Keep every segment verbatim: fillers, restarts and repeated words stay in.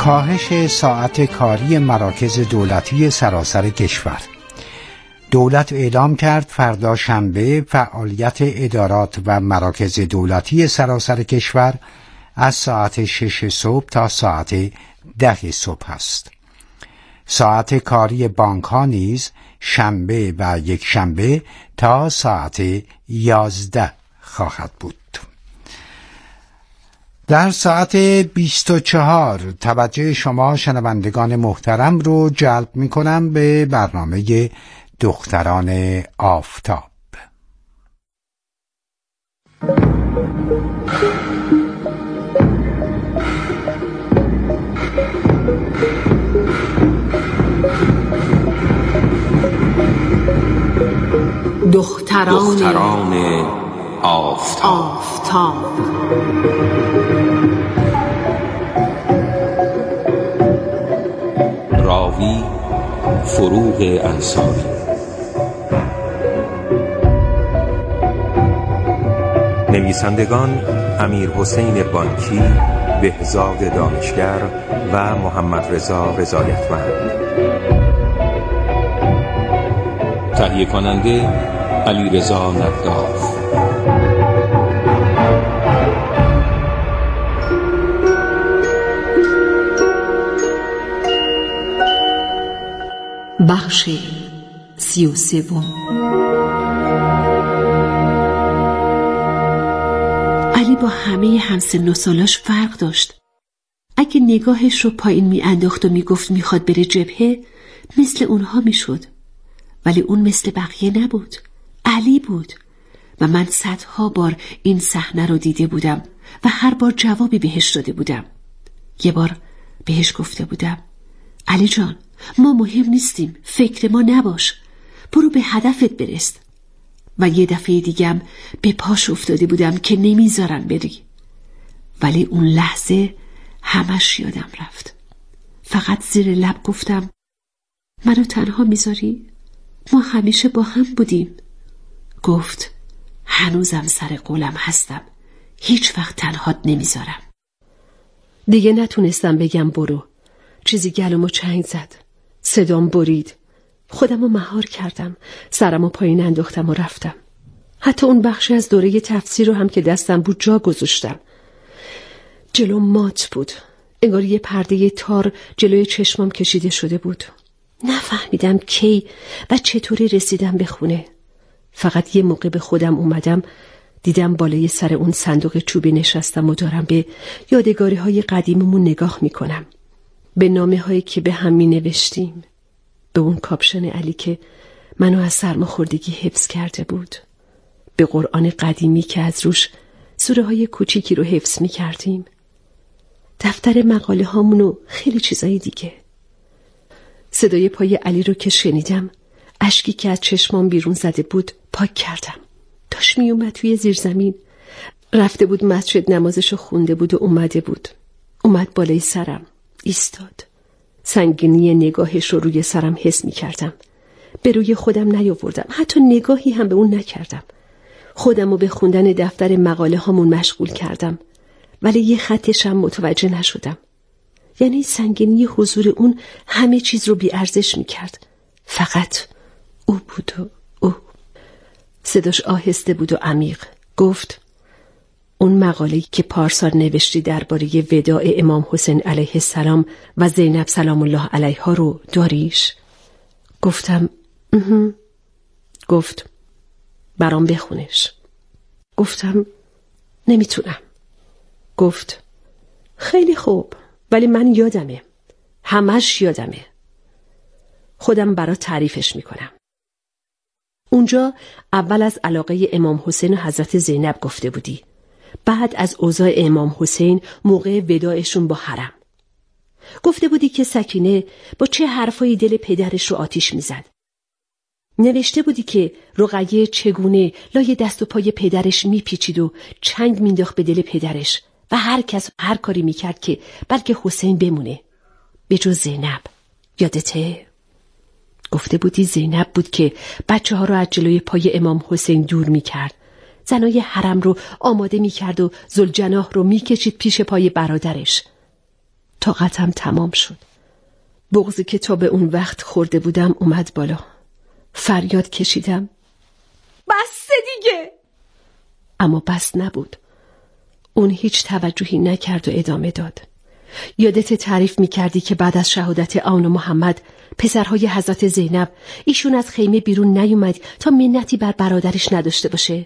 کاهش ساعت کاری مراکز دولتی سراسر کشور. دولت اعلام کرد فردا شنبه فعالیت ادارات و مراکز دولتی سراسر کشور از ساعت شش صبح تا ساعت ده صبح است. ساعت کاری بانک ها نیز شنبه و یک شنبه تا ساعت یازده خواهد بود. در ساعت بیست و چهار توجه شما شنوندگان محترم رو جلب می کنم به برنامه دختران آفتاب. دختران, دختران آفتاب, آفتاب. راوی فروغ انصاری. نویسندگان امیرحسین بانکی، بهزاد دانشگر و محمد رضا رضایتمند. تهیه کننده علیرضا نداف. بخش سی و سوم. علی با همه همسن و سالاش فرق داشت. اگه نگاهش رو پایین می انداخت و می گفت می خواد بره جبهه، مثل اونها می شد. ولی اون مثل بقیه نبود. علی بود و من صدها بار این صحنه رو دیده بودم و هر بار جوابی بهش داده بودم. یه بار بهش گفته بودم علی جان، ما مهم نیستیم، فکر ما نباش، برو به هدفت برس. و یه دفعه دیگم به پاش افتاده بودم که نمیذارن بری. ولی اون لحظه همش یادم رفت. فقط زیر لب گفتم منو تنها میذاری؟ ما همیشه با هم بودیم. گفت هنوزم سر قولم هستم، هیچ وقت تنهات نمیذارم. دیگه نتونستم بگم برو. چیزی گلومو چنگ زد، صدام برید. خودمو مهار کردم، سرمو پایین انداختم و رفتم. حتی اون بخشی از دوره تفسیر رو هم که دستم بود جا گذاشتم. جلو مات بود، انگار یه پرده تار جلوی چشمام کشیده شده بود. نفهمیدم کی و چطوری رسیدم به خونه. فقط یه موقع به خودم اومدم، دیدم بالای سر اون صندوق چوبی نشستم و دارم به یادگاری های قدیممون نگاه میکنم. به نامه هایی که به هم می نوشتیم، به اون کاپشن علی که منو از سرماخوردگی حفظ کرده بود، به قرآن قدیمی که از روش سوره های کوچیکی رو حفظ می کردیم، دفتر مقاله هامون و خیلی چیزای دیگه. صدای پای علی رو که شنیدم، اشکی که از چشمام بیرون زده بود پاک کردم. داشت می اومد توی زیرزمین، رفته بود مسجد نمازشو خونده بود و اومده بود. اومد بالای سرم ایستاد. سنگینی نگاهش رو روی سرم حس می کردم. به روی خودم نیاوردم، حتی نگاهی هم به اون نکردم. خودم رو به خوندن دفتر مقاله هامون مشغول کردم، ولی یه خطشم متوجه نشدم. یعنی سنگینی حضور اون همه چیز رو بی ارزش می کرد. فقط او بود و او. صداش آهسته بود و عمیق. گفت اون مقاله که پارسال نوشتی درباره وداع امام حسین علیه السلام و زینب سلام الله علیها رو داریش؟ گفتم اه. گفت برام بخونش. گفتم نمیتونم. گفت خیلی خوب، ولی من یادمه، همش یادمه. خودم برات تعریفش میکنم. اونجا اول از علاقه امام حسین و حضرت زینب گفته بودی، بعد از اوضاع امام حسین موقع وداعشون با حرم. گفته بودی که سکینه با چه حرفایی دل پدرش رو آتیش میزد. نوشته بودی که رقیه چگونه لای دست و پای پدرش میپیچید و چنگ مینداخت به دل پدرش و هر کس هر کاری میکرد که بلکه حسین بمونه به جز زینب. یادته؟ گفته بودی زینب بود که بچه ها رو از جلوی پای امام حسین دور میکرد، زنای حرم رو آماده میکرد و ذوالجناح رو میکشید پیش پای برادرش. طاقتم تمام شد. بغضی که تا به اون وقت خورده بودم اومد بالا. فریاد کشیدم بس دیگه. اما بس نبود. اون هیچ توجهی نکرد و ادامه داد. یادت تعریف میکردی که بعد از شهادت آن و محمد پسرهای حضرت زینب ایشون از خیمه بیرون نیومد تا منتی بر برادرش نداشته باشه؟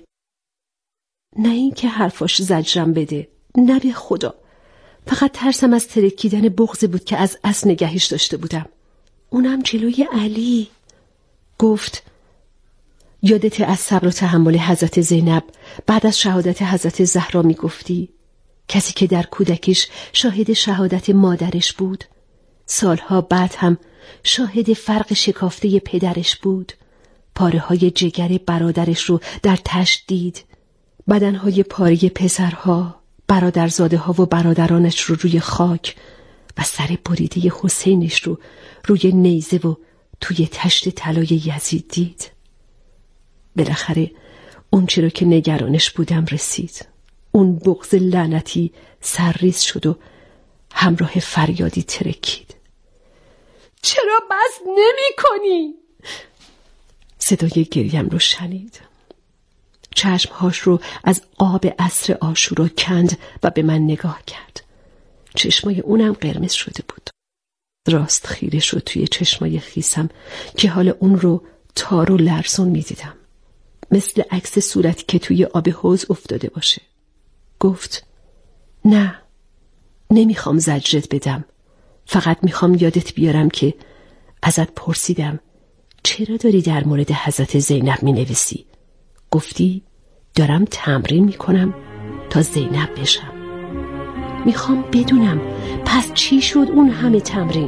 نه این که حرفاش زجرم بده، نه به خدا. فقط ترسم از ترکیدن بغضی بود که از اصل نگهش داشته بودم. اونم جلوی علی. گفت یادت از صبر و تحمل حضرت زینب بعد از شهادت حضرت زهرا میگفتی؟ کسی که در کودکیش شاهد شهادت مادرش بود، سالها بعد هم شاهد فرق شکافته پدرش بود، پاره های جگر برادرش رو در تشت دید، بدنهای پاره پسرها، برادرزاده ها و برادرانش رو روی خاک و سر بریده حسینش رو روی نیزه و توی تشت طلای یزید دید. بالاخره اون چرا که نگرانش بودم رسید. اون بغض لعنتی سرریز شد و همراه فریادی ترکید. چرا بس نمی کنی؟ صدای گریم رو شنید. چشمهاش رو از آب عصر عاشورا کند و به من نگاه کرد. چشمای اونم قرمز شده بود. راست خیره شد توی چشمای خیسم که حال اون رو تار و لرزون می دیدم. مثل عکس صورتی که توی آب حوض افتاده باشه. گفت نه، نمیخوام زجرت بدم. فقط میخوام یادت بیارم که ازت پرسیدم چرا داری در مورد حضرت زینب مینویسی؟ گفتی دارم تمرین میکنم تا زینب بشم. میخوام بدونم پس چی شد اون همه تمرین؟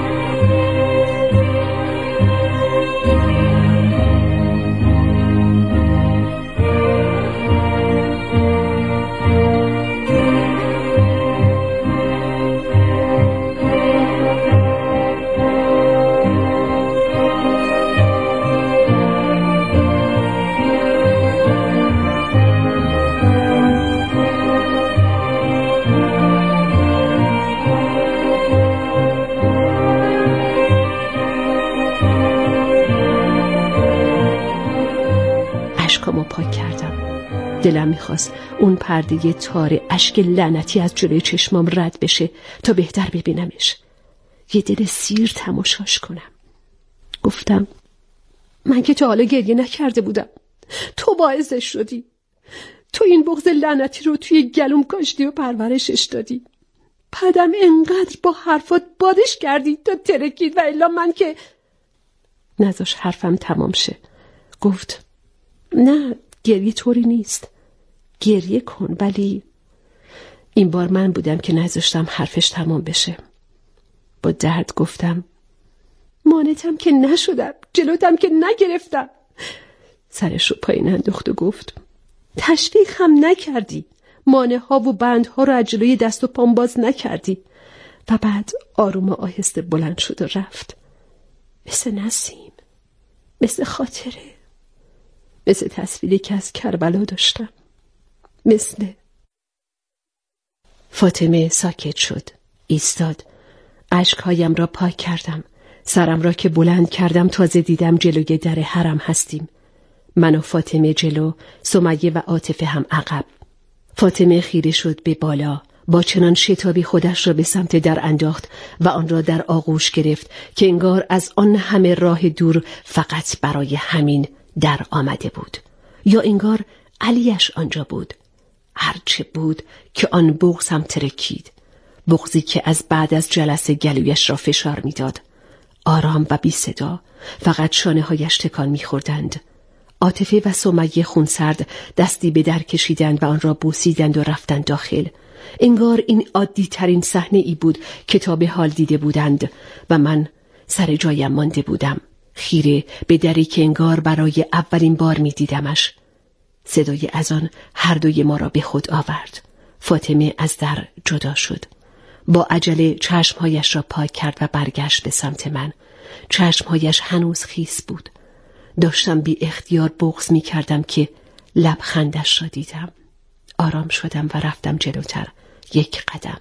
اشکامو پاک کردم. دلم میخواست اون پرده تار اشک لعنتی از جلوی چشمام رد بشه تا بهتر ببینمش. یه دل سیر تماشاش کنم. گفتم من که تا حالا گریه نکرده بودم. تو باعثش شدی. تو این بغض لعنتی رو توی گلوم کاشتی و پرورشش دادی. بعدم انقدر با حرفات بادش کردی تا ترکید و الا من که نذاش حرفم تمام شه. گفت نه، گریه طوری نیست. گریه کن، ولی این بار من بودم که نذاشتم حرفش تمام بشه. با درد گفتم مانتم که نشدم، جلوتم که نگرفتم. سرش رو پایین انداخت و گفت تشویق هم نکردی، مانع ها و بند ها رو از جلوی دست و پام باز نکردی. و بعد آروم و آهسته بلند شد و رفت. مثل نسیم، مثل خاطره، مثل تصویری که از کربلا داشتم، مثل فاطمه. ساکت شد، ایستاد. اشکهایم را پاک کردم. سرم را که بلند کردم تازه دیدم جلوی در حرم هستیم. من و فاطمه جلو، سمیه و عاطفه هم عقب. فاطمه خیره شد به بالا، با چنان شتابی خودش را به سمت در انداخت و آن را در آغوش گرفت که انگار از آن همه راه دور فقط برای همین در آمده بود، یا انگار علیش آنجا بود. هرچه بود که آن بغض هم ترکید، بغضی که از بعد از جلسه گلویش را فشار میداد. آرام و بی صدا، فقط شانه هایش تکان میخوردند. عاطفه و سمیه خونسرد دستی به در کشیدند و آن را بوسیدند و رفتند داخل. انگار این عادی ترین صحنه ای بود که تا به حال دیده بودند و من سر جایم مانده بودم، خیره به دری که انگار برای اولین بار می دیدمش. صدای اذان هر دوی ما را به خود آورد. فاطمه از در جدا شد. با عجله چشمهایش را پاک کرد و برگشت به سمت من. چشمهایش هنوز خیس بود. داشتم بی اختیار بغض می کردم که لبخندش را دیدم. آرام شدم و رفتم جلوتر. یک قدم.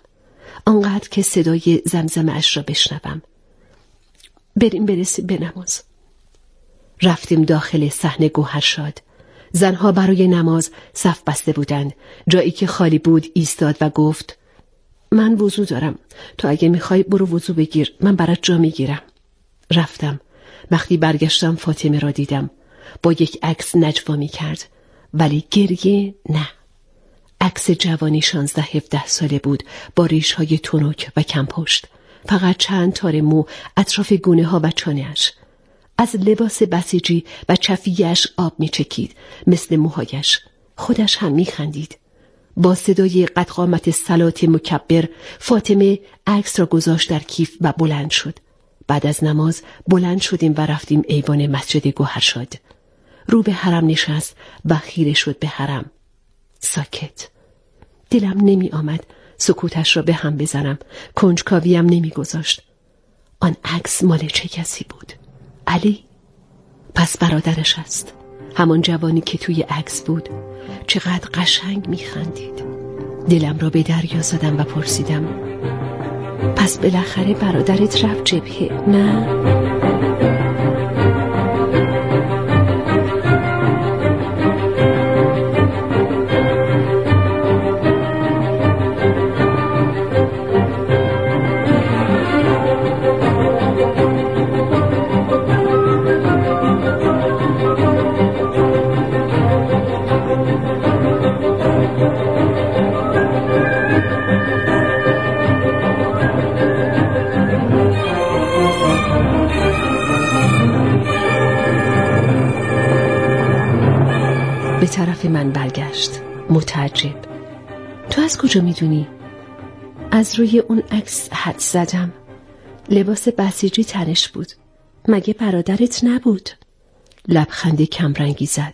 آنقدر که صدای زمزمه‌اش را بشنوم. بریم برسیم به نماز. رفتیم داخل صحن گوهرشاد. زنها برای نماز صف بسته بودند. جایی که خالی بود ایستاد و گفت من وضو دارم، تو اگه میخوای برو وضو بگیر، من برات جا میگیرم. رفتم. وقتی برگشتم فاطمه را دیدم. با یک عکس نجوا میکرد، ولی گریه نه. عکس جوانی شانزده هفده ساله بود با ریش‌های تنک و کم پشت. فقط چند تار مو اطراف گونه ها و چانه‌اش. از لباس بسیجی و چفیه‌اش آب میچکید مثل موهایش. خودش هم میخندید. با صدای قدقامت صلات مکبر فاطمه عکس را گذاشت در کیف و بلند شد. بعد از نماز بلند شدیم و رفتیم ایوان مسجد گوهرشاد. رو به حرم نشست و خیره شد به حرم. ساکت. دلم نمی آمد سکوتش را به هم بزنم. کنجکاویم نمی گذاشت. آن عکس مال چه کسی بود؟ علی؟ پس برادرش است. همان جوانی که توی عکس بود. چقدر قشنگ می خندید. دلم را به دریا زدم و پرسیدم پس بالاخره برادرت رفت جبهه، نه؟ به طرف من برگشت متعجب. تو از کجا میدونی؟ از روی اون عکس حد زدم. لباس بسیجی تنش بود. مگه برادرت نبود؟ لبخند کمرنگی زد.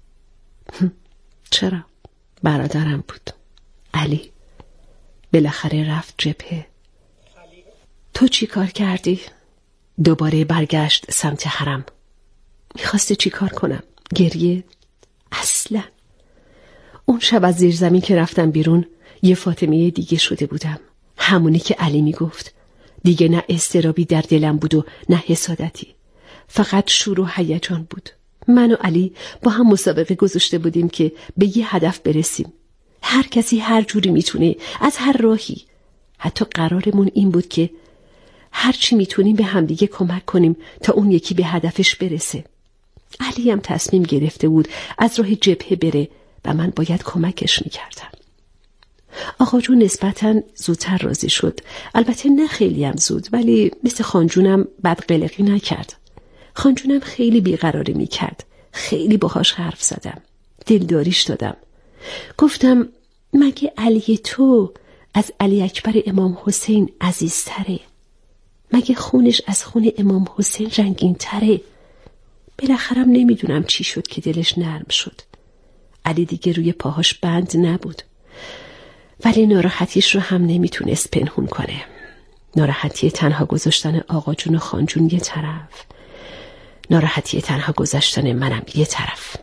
چرا؟ برادرم بود. علی. بالاخره رفت جبهه. تو چی کار کردی؟ دوباره برگشت سمت حرم. میخواسته چی کار کنم؟ گریه؟ اصلا. اون شب از زیر زمین که رفتم بیرون یه فاطمه دیگه شده بودم. همونی که علی میگفت. دیگه نه استرابی در دلم بود و نه حسادتی. فقط شور و هیجان بود. من و علی با هم مسابقه گذاشته بودیم که به یه هدف برسیم. هر کسی هر جوری میتونه، از هر راهی. حتی قرارمون این بود که هر چی میتونیم به همدیگه کمک کنیم تا اون یکی به هدفش برسه. علی هم تصمیم گرفته بود از راه جبهه بره و من باید کمکش میکردم. آقا جون نسبتاً زودتر راضی شد. البته نه خیلی هم زود، ولی مثل خانجونم بد قلقی نکرد. خانجونم خیلی بیقراری میکرد. خیلی باهاش حرف زدم. دلداریش دادم. گفتم مگه علی تو از علی اکبر امام حسین عزیزتره؟ مگه خونش از خون امام حسین رنگین تره؟ بالاخرم نمیدونم چی شد که دلش نرم شد. علی دیگه روی پاهاش بند نبود، ولی ناراحتیش رو هم نمیتونست پنهون کنه. ناراحتی تنها گذاشتن آقا جون و خانجون یه طرف، ناراحتی تنها گذاشتن منم یه طرف.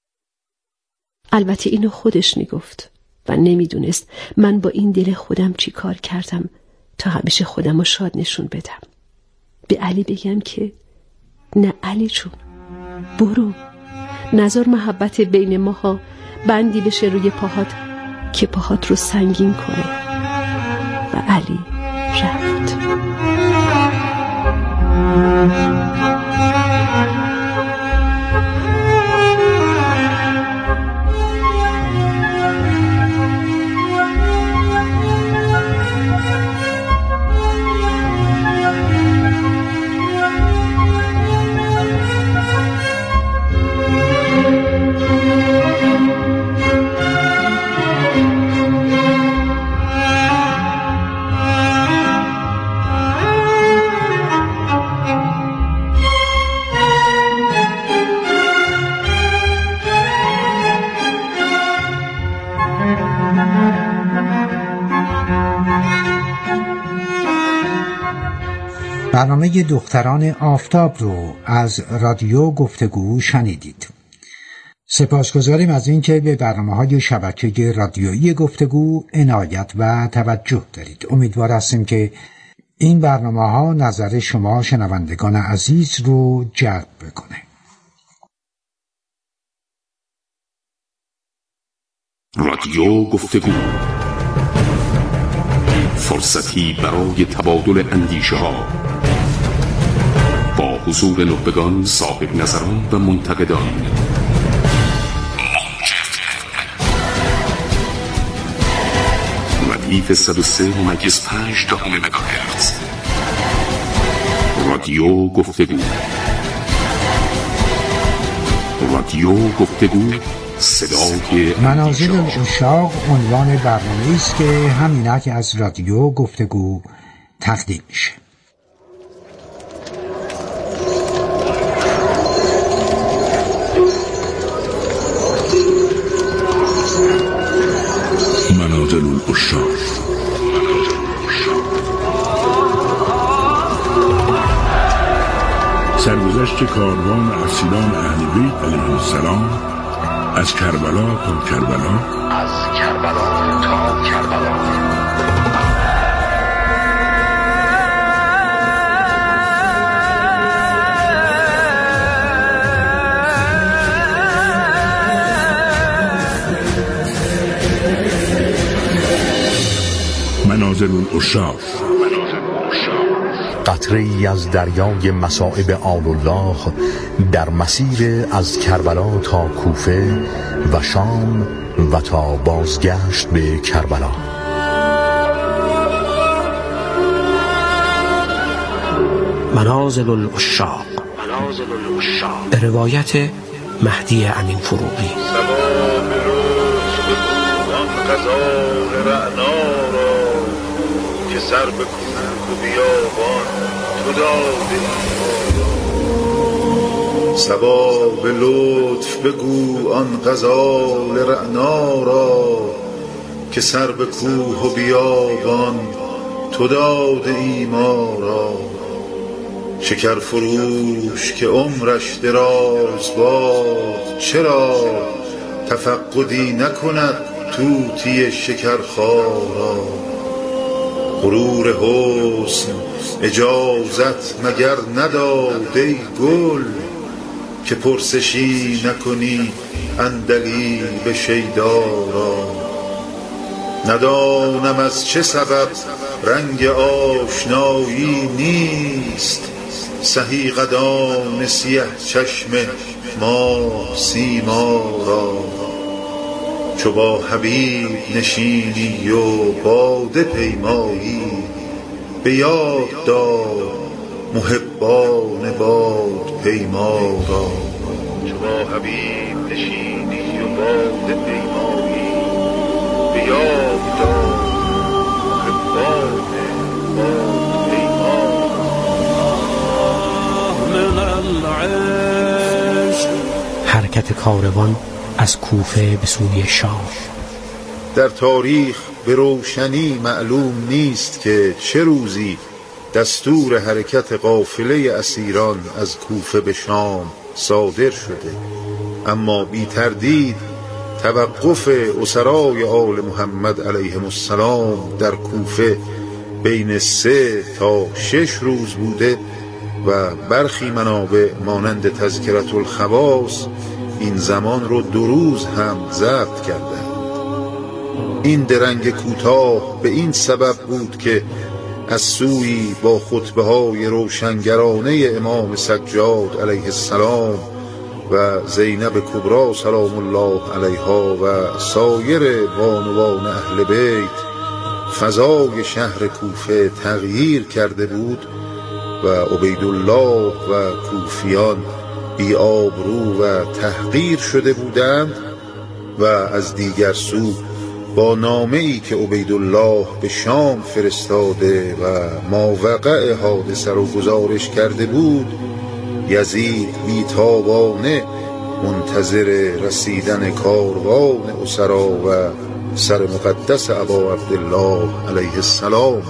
البته اینو خودش میگفت و نمیدونست من با این دل خودم چی کار کردم تا همیشه خودم رو شاد نشون بدم. به علی بگم که نه علی جون برو، نظر محبت بین ماها بندی بشه روی پاهات که پاهات رو سنگین کنه. و علی رفت. برنامه دختران آفتاب رو از رادیو گفتگو شنیدید. سپاسگزاریم از اینکه به برنامه‌های شبکه رادیویی گفتگو عنایت و توجه دارید. امیدوار هستیم که این برنامه‌ها نظر شما شنوندگان عزیز رو جلب بکنه. رادیو گفتگو، فرصتی برای تبادل اندیشه ها با حضور نخبگان، صاحب نظران و منتقدان. ردیف صد و سه ممیز پنج دهم مگاهرتز. رادیو گفتگو. رادیو گفتگو، صدای منازل العشاق عنوان برنامه‌ای است که همینک از رادیو گفتگو تقدیم میشه. منازل العشاق. سرگذشت کاروان اسیران اهل بیت علیهم السلام از کربلا تا کربلا از کربلا تا کربلا. منازل العشاق، قطره‌ای از دریای مصائب آل الله در مسیر از کربلا تا کوفه و شام و تا بازگشت به کربلا. منازل العشاق به روایت مهدی امین فروغی. سر به کوه و بیابان تو دادی. صبا به لطف بگو آن غزال رعنا را که سر به کوه و بیابان تو دادی ما را. شکر فروش که عمرش دراز باد چرا تفقدی نکند طوطی شکرخارا. غرور حسن اجازت مگر نداد ای گل که پرسشی نکنی عندلیب شیدا را. ندانم از چه سبب رنگ آشنایی نیست سهی قدان سیه چشم ما سیما را. چو با حبیب نشینی و باده پیمایی به یاد دار محبان باد پیما را. چو با حبیب نشینی و باده پیمایی به یاد دار محبان باد پیما را. حرکت کاروان از کوفه به سوی شام. در تاریخ به روشنی معلوم نیست که چه روزی دستور حرکت قافله اسیران از کوفه به شام صادر شده، اما بی تردید توقف اسرای آل محمد علیهم السلام در کوفه بین سه تا شش روز بوده و برخی منابع مانند تذکرة الخواص این زمان رو دو روز هم ضبط کردند. این درنگ کوتاه به این سبب بود که از سوی با خطبه های روشنگرانه امام سجاد علیه السلام و زینب کبری سلام الله علیها و سایر بانوان اهل بیت فضای شهر کوفه تغییر کرده بود و عبیدالله و کوفیان بی آبرو و تحقیر شده بودند و از دیگر سو با نامه‌ای که عبیدالله به شام فرستاده و ماوقع حادثه رو گزارش کرده بود یزید بیتابانه منتظر رسیدن کاروان اسرا و سر مقدس ابا عبدالله علیه السلام.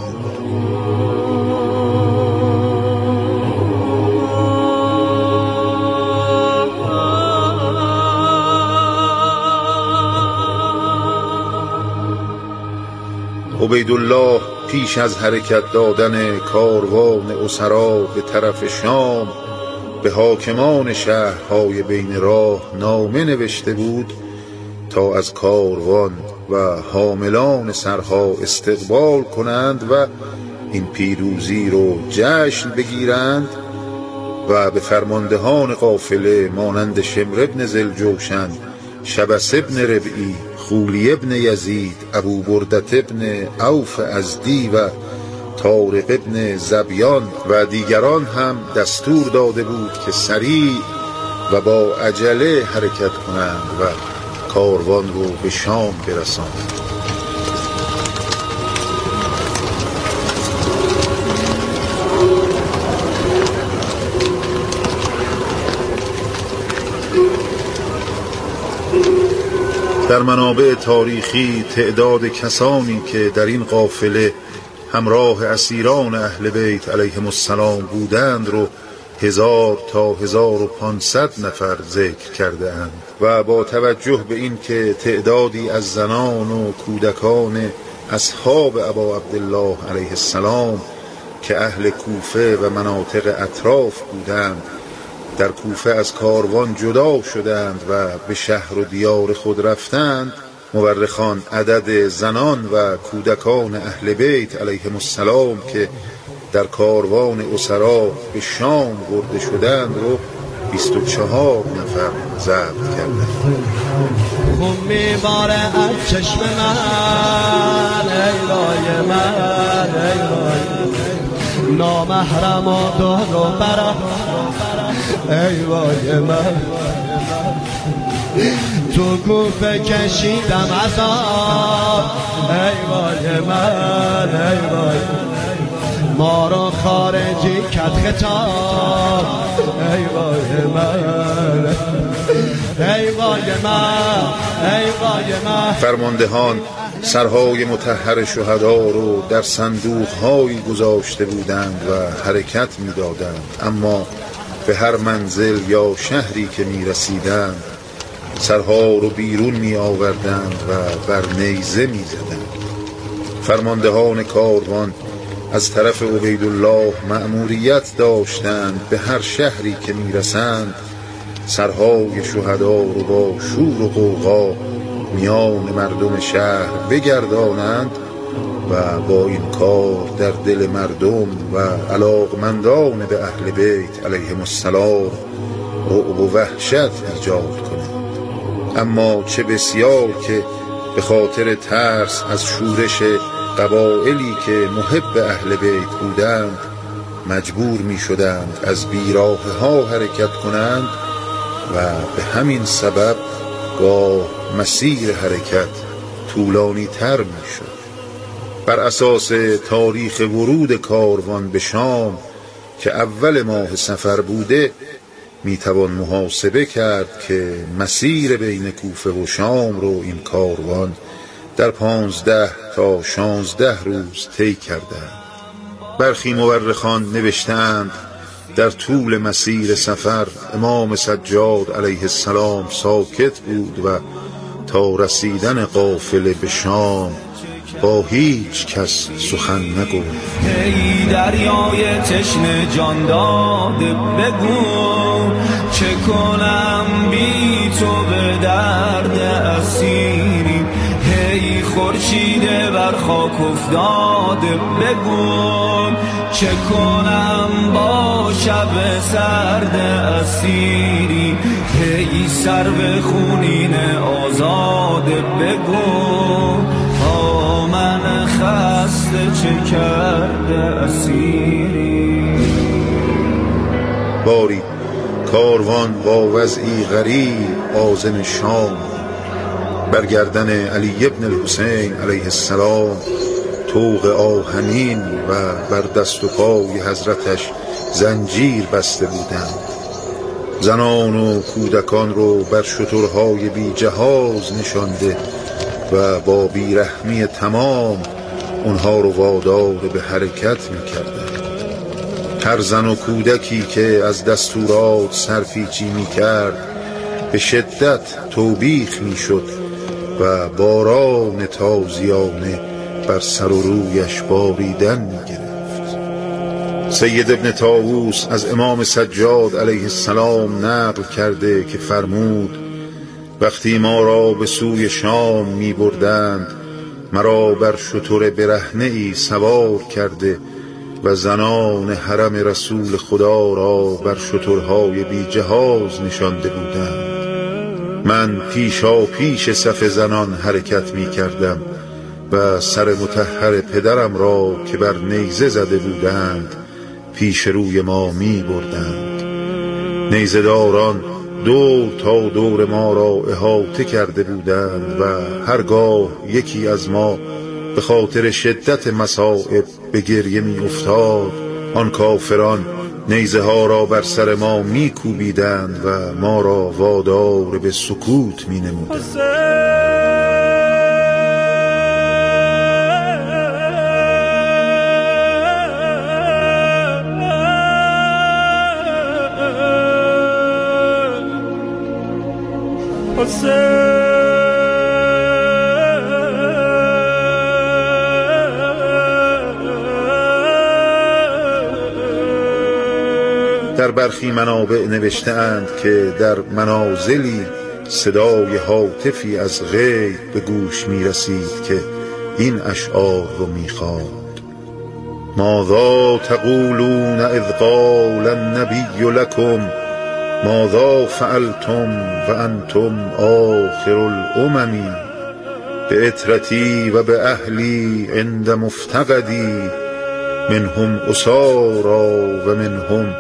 عبیدالله پیش از حرکت دادن کاروان اسرا به طرف شام به حاکمان شهرهای بین راه نامه نوشته بود تا از کاروان و حاملان سرها استقبال کنند و این پیروزی رو جشن بگیرند و به فرماندهان قافله مانند شمر ابن ذوالجوشن، شبس ابن ربعی، خولی ابن یزید، ابو بردت ابن عوف ازدی و طارق ابن زبیان و دیگران هم دستور داده بود که سریع و با عجله حرکت کنند و کاروان رو به شام برسانند. در منابع تاریخی تعداد کسانی که در این قافله همراه اسیران اهل بیت علیهم السلام بودند رو هزار تا هزار و پانصد نفر ذکر کرده اند و با توجه به این که تعدادی از زنان و کودکان اصحاب ابا عبدالله علیه السلام که اهل کوفه و مناطق اطراف بودند در کوفه از کاروان جدا شدند و به شهر و دیار خود رفتند، مورخان عدد زنان و کودکان اهل بیت علیهم السلام که در کاروان اسرا به شام برده شدند رو بیست و چهار نفر ضبط کردند. خون میباره از چشم من ایلای من ایلای نامحرم و دور و برم ایوای من تو کوفه کشیدم عذاب ایوای من ایوای ما رو خارجی کت خطاب ایوای من ایوای من ایوای من. فرماندهان سرهای مطهر شهدا رو در صندوق‌هایی گذاشته بودند و حرکت می‌دادند، اما به هر منزل یا شهری که می‌رسیدند سرها رو بیرون می‌آوردند و بر نیزه می‌زدند. فرماندهان کاروان از طرف عبیدالله مأموریت داشتند به هر شهری که می‌رسند سرهای شهدا رو با شور و غوغا میان مردم شهر بگردانند و با این کار در دل مردم و علاقمندان به اهل بیت علیهم السلام رعب و وحشت ایجاد کنند. اما چه بسیار که به خاطر ترس از شورش قبائلی که محب اهل بیت بودند مجبور می شدند از بیراه ها حرکت کنند و به همین سبب گاه مسیر حرکت طولانی تر می شد. بر اساس تاریخ ورود کاروان به شام که اول ماه سفر بوده می توان محاسبه کرد که مسیر بین کوفه و شام رو این کاروان در پانزده تا شانزده روز طی کرده. برخی مورخان نوشتند در طول مسیر سفر امام سجاد علیه السلام ساکت بود و تا رسیدن قافله به شام با هیچ کس سخن نگفت. ای دریای تشنه جان داده بگو چه کنم بی تو به درد اسیری. ای خورشید بر خاک افتاده بگو چه کنم با شب سرد اسیری. ای سرو خونین آزاده بگو تا من خسته چه کرده اسیری. باری کاروان با وضعی غریب عازم شام برگردن علی ابن الحسین علیه السلام طوق آهنین و بر دست و پای حضرتش زنجیر بسته بودند. زنان و کودکان رو بر شترهای بی جهاز نشانده و با بیرحمی تمام اونها رو وادار به حرکت می‌کردند. هر زن و کودکی که از دستورات سرپیچی می‌کرد به شدت توبیخ می‌شد و باران تازیانه بر سر و رویش باریدن می گرفت. سید ابن طاووس از امام سجاد علیه السلام نقل کرده که فرمود وقتی ما را به سوی شام می بردند مرا بر شتر برهنه ای سوار کرده و زنان حرم رسول خدا را بر شترهای بی جهاز نشانده بودند. من پیشا پیش صف زنان حرکت می کردم و سر مطهر پدرم را که بر نیزه زده بودند پیش روی ما می بردند. نیزه داران دور تا دور ما را احاطه کرده بودند و هرگاه یکی از ما به خاطر شدت مصائب به گریه می افتاد آن کافران نیزه ها را بر سر ما می کوبیدند و ما را وادار به سکوت می نمودند. در برخی منابع نوشته‌اند که در منازلی صدای هاتفی از غیب به گوش می رسید که این اشعار رو می خواند: ماذا تقولون اذ قال النبی لکم ماذا فعلتم و انتم آخر الامم به اطرتی و به اهلی عند مفتقدی منهم اسارا و منهم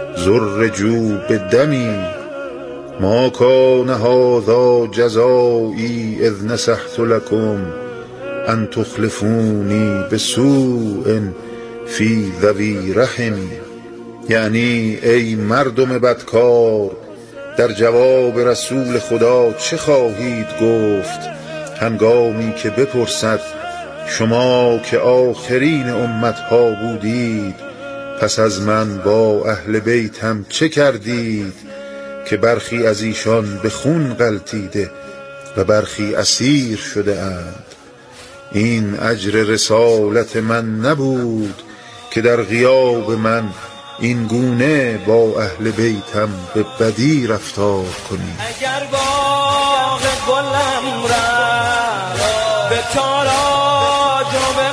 زرجوا بدمی ما کان هذا جزایی اذ نصحت لکم ان تخلفونی بسوء فی ذوی رحمی. یعنی ای مردم بدکار در جواب رسول خدا چه خواهید گفت هنگامی که بپرسد شما که آخرین امتها بودید پس از من با اهل بیتم چه کردید که برخی از ایشان به خون غلتیده و برخی اسیر شده اند. این اجر رسالت من نبود که در غیاب من این گونه با اهل بیتم به بدی رفتار کنید. اگر باغ گلم را به تاراج و به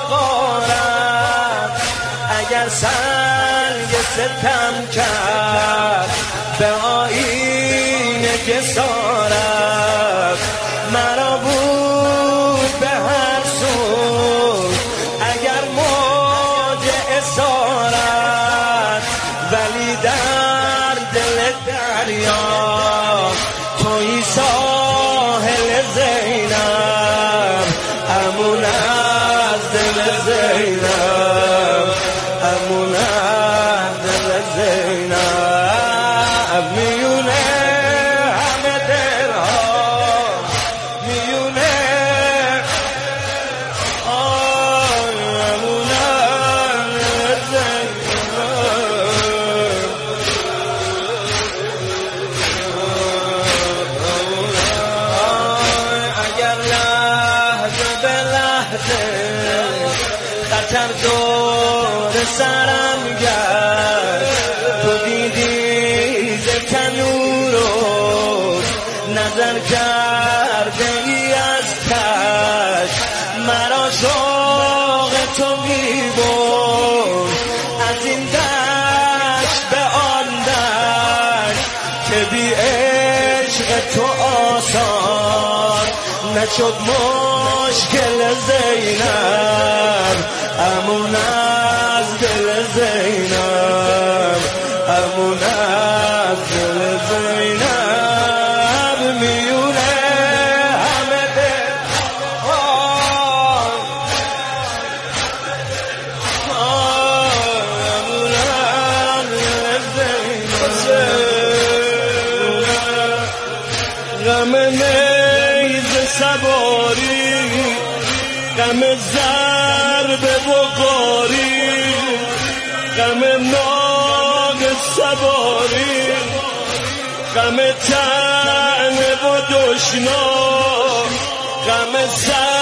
قارم اگر سنگ ستم کرد به آینه که سارم مرا بود به هر سو اگر موج اسارت ولی در دل دریا توی ساحل زینب امون از دل زینب امون از دل زینب میونه همه درها میونه امون از زینب. اگر لحظه به لحظه خطر دور سرم گشت تو دیدی ز تنورو نظر کرده ای از کش مرا شوق تو میبرد از این دشت به آن دشت که بی عشق تو آسان نشد مشکل زینب امون از دل زینب امون از دل زینب میونه همه دل امون از دل زینب. غم نیز سواری غم ضرب بغاری غم ناگ سواری غم تن و دشنا غم سر